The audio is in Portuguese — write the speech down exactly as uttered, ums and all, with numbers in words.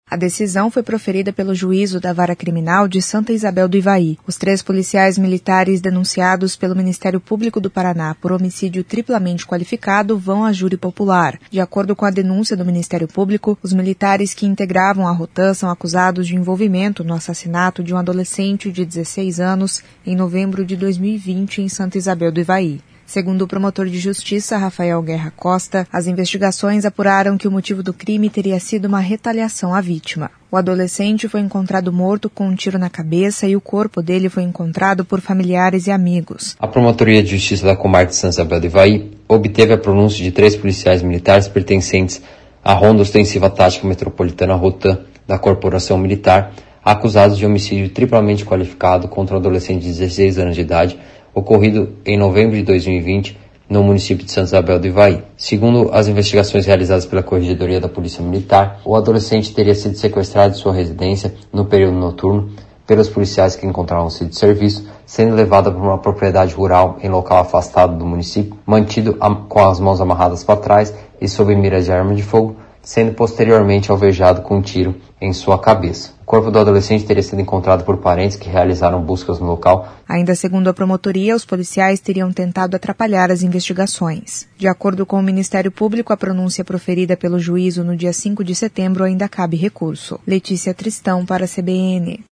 A decisão foi proferida pelo juízo da Vara Criminal de Santa Isabel do Ivaí. Os três policiais militares denunciados pelo Ministério Público do Paraná por homicídio triplamente qualificado vão à júri popular. De acordo com a denúncia do Ministério Público, os militares que integravam a Rotan são acusados de envolvimento no assassinato de um adolescente de dezesseis anos em novembro de dois mil e vinte em Santa Isabel do Ivaí. Segundo o promotor de justiça, Rafael Guerra Costa, as investigações apuraram que o motivo do crime teria sido uma retaliação à vítima. O adolescente foi encontrado morto com um tiro na cabeça e o corpo dele foi encontrado por familiares e amigos. A Promotoria de Justiça da Comarca de Santa Isabel do Ivaí obteve a pronúncia de três policiais militares pertencentes à Ronda Ostensiva Tática Metropolitana Rotan da Corporação Militar, acusados de homicídio triplamente qualificado contra um adolescente de dezesseis anos de idade, ocorrido em novembro de dois mil e vinte no município de Santa Isabel do Ivaí. Segundo as investigações realizadas pela Corregedoria da Polícia Militar, o adolescente teria sido sequestrado de sua residência no período noturno pelos policiais que encontravam-se de serviço, sendo levado para uma propriedade rural em local afastado do município, mantido com as mãos amarradas para trás e sob mira de arma de fogo, sendo posteriormente alvejado com um tiro em sua cabeça. O corpo do adolescente teria sido encontrado por parentes que realizaram buscas no local. Ainda segundo a promotoria, os policiais teriam tentado atrapalhar as investigações. De acordo com o Ministério Público, a pronúncia proferida pelo juízo no dia cinco de setembro ainda cabe recurso. Letícia Tristão para a C B N.